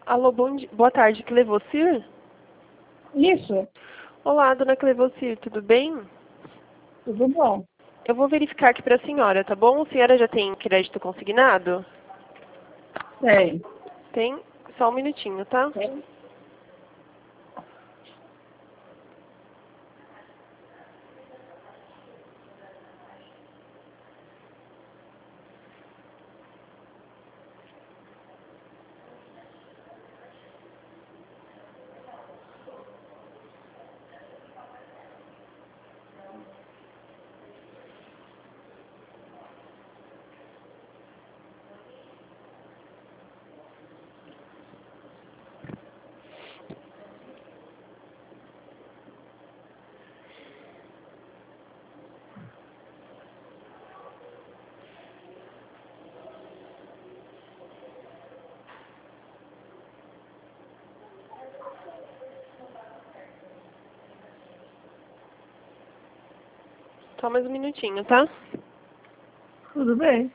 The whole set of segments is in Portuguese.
Alô, boa tarde, Clevocir? Isso, Olá, dona Clevocir, tudo bem? tudo bom. Eu vou verificar aqui para a senhora, tá bom? A senhora já tem crédito consignado? Tem. Tem? Só um minutinho, tá? Tem. Só mais um minutinho, tá? Tudo bem.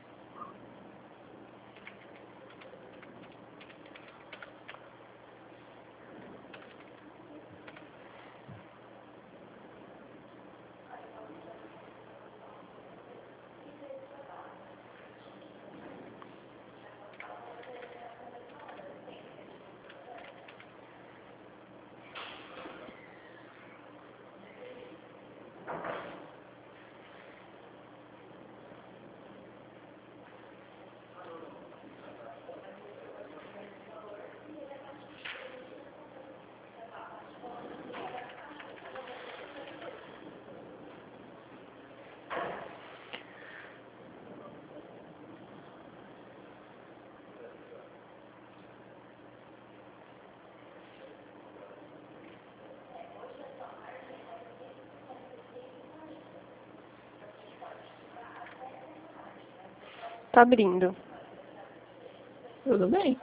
Tá abrindo. Tudo bem.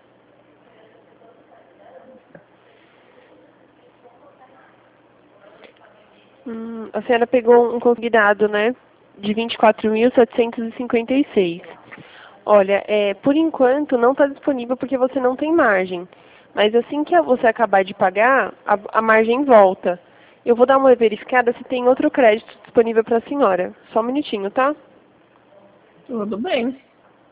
A senhora pegou um consignado, né? De 24.756. Olha, por enquanto não está disponível porque você não tem margem. Mas assim que você acabar de pagar, a margem volta. Eu vou dar uma verificada se tem outro crédito disponível para a senhora. Só um minutinho, tá? Tudo bem.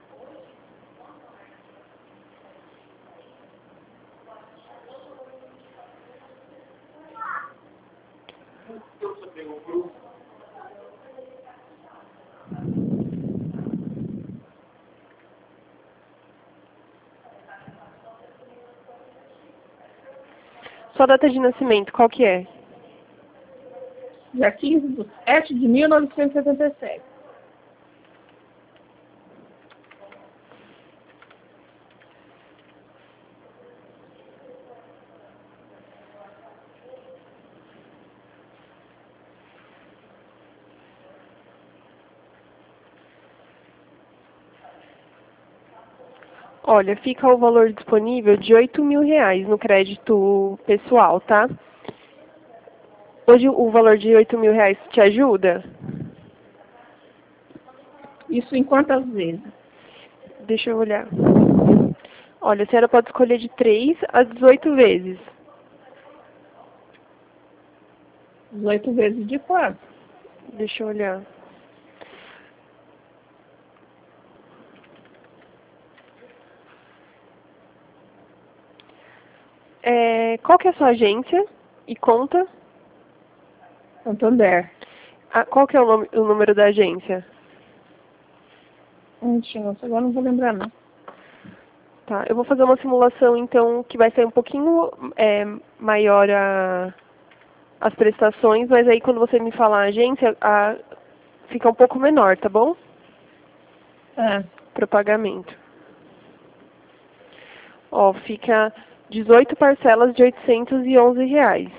Sua data de nascimento, qual que é? Dia 15/7/1977. Olha, fica o valor disponível de R$ 8.000 no crédito pessoal, tá? Hoje o valor de R$ 8.000 te ajuda? Isso em quantas vezes? Deixa eu olhar. Olha, a senhora pode escolher de 3 a 18 vezes. 18 vezes de quanto? Deixa eu olhar. Qual que é a sua agência e conta? Santander. Qual que é o número da agência? Nossa, agora não vou lembrar não. Tá, eu vou fazer uma simulação, então, que vai ser um pouquinho maior as prestações, mas aí quando você me falar a agência, fica um pouco menor, tá bom? Para o pagamento. Ó, fica 18 parcelas de R$ 811.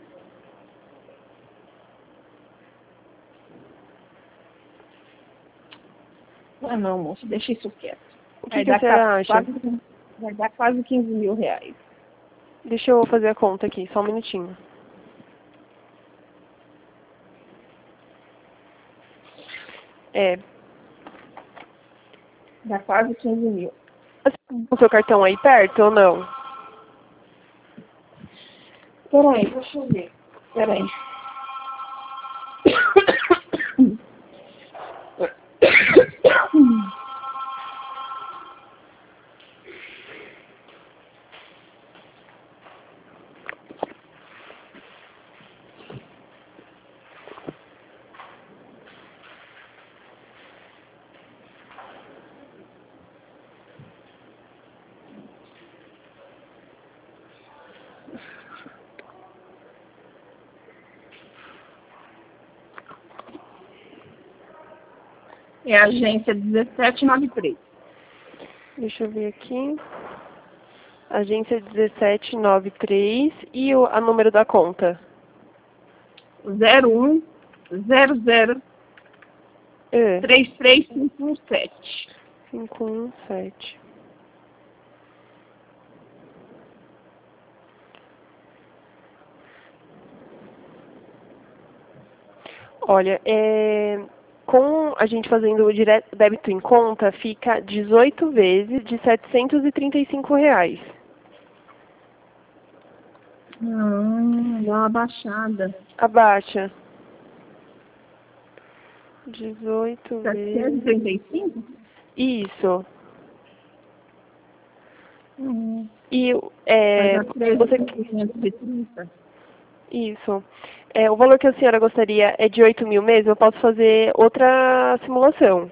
Não, moço, deixa isso quieto. O que a senhora acha? Vai dar quase R$ 15.000. Deixa eu fazer a conta aqui, só um minutinho. Dá quase 15 mil. O seu cartão aí perto ou não? Peraí, deixa eu ver. Peraí. É a agência 1793. Deixa eu ver aqui. Agência 1793 e a número da conta? 01 00 É. 33517. 517. Olha, com a gente fazendo o débito em conta, fica 18 vezes de R$ 735. Dá uma baixada. Abaixa. 18 vezes. 735? Isso. E Vai dar você. 13.530. Isso. O valor que a senhora gostaria é de 8 mil mesmo? Eu posso fazer outra simulação.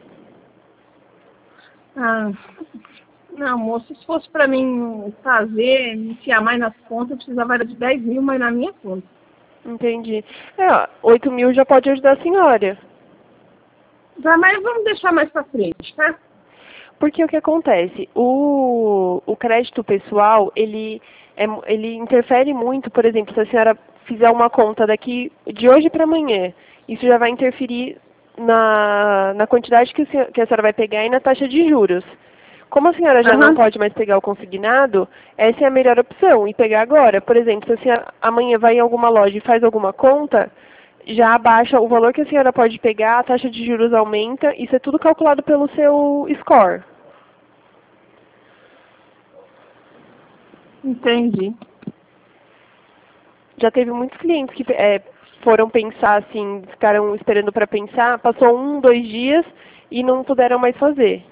Ah, não, moço, se fosse para mim fazer, enfiar mais nas contas, eu precisava era de 10 mil, mas na minha conta. Entendi. 8 mil já pode ajudar a senhora. Tá, mas vamos deixar mais para frente, tá? Porque o que acontece? O crédito pessoal, ele interfere muito, por exemplo, se a senhora fizer uma conta daqui de hoje para amanhã, isso já vai interferir na quantidade que a senhora vai pegar e na taxa de juros. Como a senhora já não pode mais pegar o consignado, essa é a melhor opção, e pegar agora. Por exemplo, se a senhora amanhã vai em alguma loja e faz alguma conta, já abaixa o valor que a senhora pode pegar, a taxa de juros aumenta, isso é tudo calculado pelo seu score. Entendi. Já teve muitos clientes que foram pensar assim, ficaram esperando para pensar, passou 1, 2 dias e não puderam mais fazer.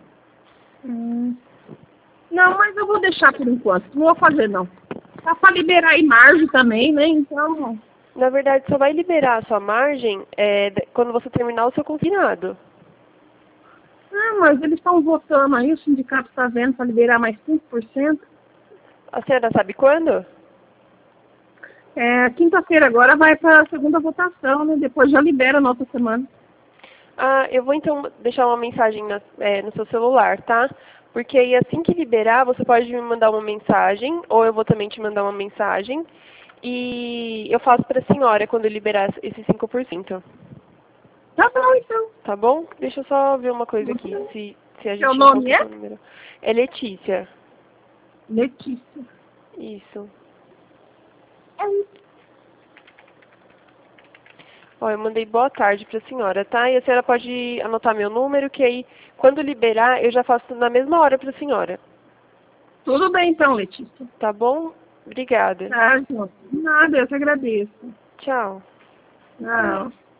Não, mas eu vou deixar por enquanto. Não vou fazer, não. Tá para liberar aí margem também, né? Então... Na verdade, só vai liberar a sua margem quando você terminar o seu consignado. Ah, mas eles estão votando aí, o sindicato está vendo para liberar mais 5%. A senhora sabe quando? Quinta-feira agora vai para a segunda votação, né? Depois já libera na outra semana. Eu vou então deixar uma mensagem no seu celular, tá? Porque aí assim que liberar, você pode me mandar uma mensagem, ou eu vou também te mandar uma mensagem, e eu faço para a senhora quando liberar esses 5%. Tá bom, então. Tá bom? Deixa eu só ver uma coisa aqui, se a gente Seu nome encontra o número. É Letícia. Letícia. Isso. Ó, eu mandei boa tarde para a senhora, tá? E a senhora pode anotar meu número, que aí, quando liberar, eu já faço na mesma hora para a senhora. Tudo bem, então, Letícia. Tá bom? Obrigada. Tá, João. Nada, eu que agradeço. Tchau. Tchau.